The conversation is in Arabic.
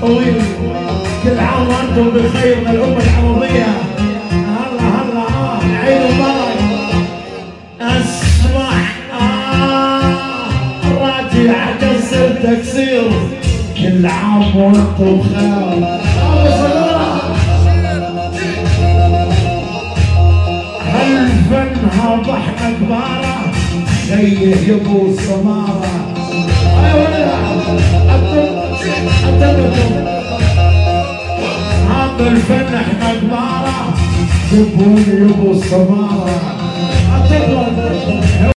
طويل. كل عام وانتم بخير من الامه العربيه. هلا هلا عيد مبارك. اسمع راجع كسر تكسير. كل عام وانتم بخير. هالفن هذا احنا كباره خيه يبو السماره. هذا الفن احنا كباره يبون يبو السماره.